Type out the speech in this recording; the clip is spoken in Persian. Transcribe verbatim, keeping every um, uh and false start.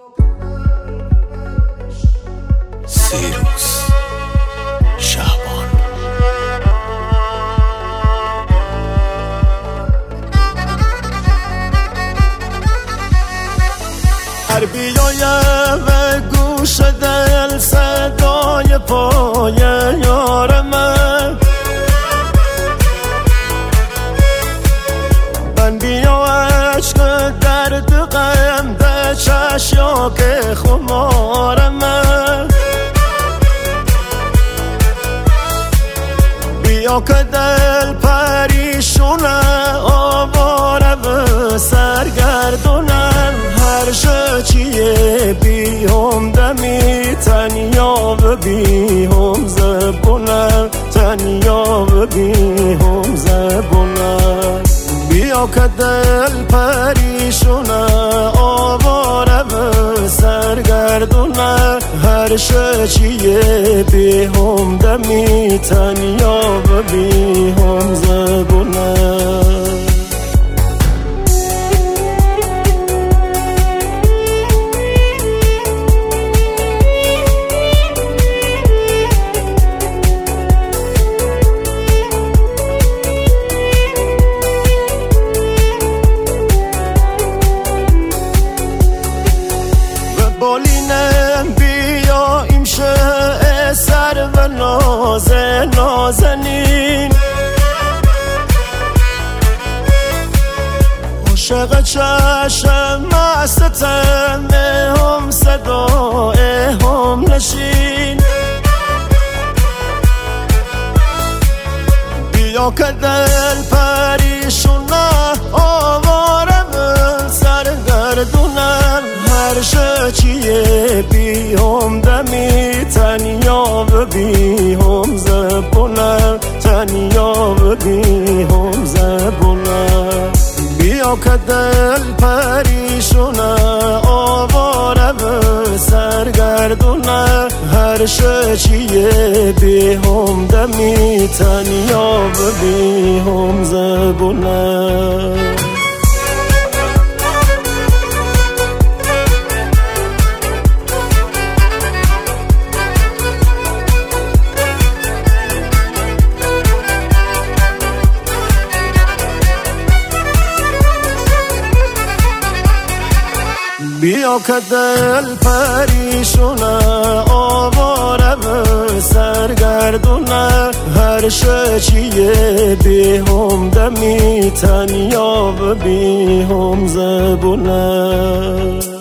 سیروس شعبان. هر بیایم و گوش دل صدای پای یارمه، من بیا عشق درد غم ده چشیاک خمارمه، بیا که دل پریشونه آواره و سرگردونم، هر شا چیه بی هم دمی تنیا و بی هم زبونه، تنیا و بی هم زبونه، بیا که دل پریشونه آواره و سرگردونه، هر شا چیه بی هم دمی تنیا و بی هم زبونه. بالینم بیا این شه سر و ناز نازنین، عاشق چشم مستم هم صدای هم نشین، بیا که دل پریشونه آوارم سرگردونم، هر شا چیه بی هم دمی تنیا و بی هم زبونه، تنیا و بی هم زبونه، بیا که دل پریشونه آواره و سرگردونه، هر شا چیه بی هم دمی تنیا و بی هم زبونه. بیا که دل پریشونه آواره و سرگردونه، هر شا چیه بی هم دمی تنیا و بی هم زبونه.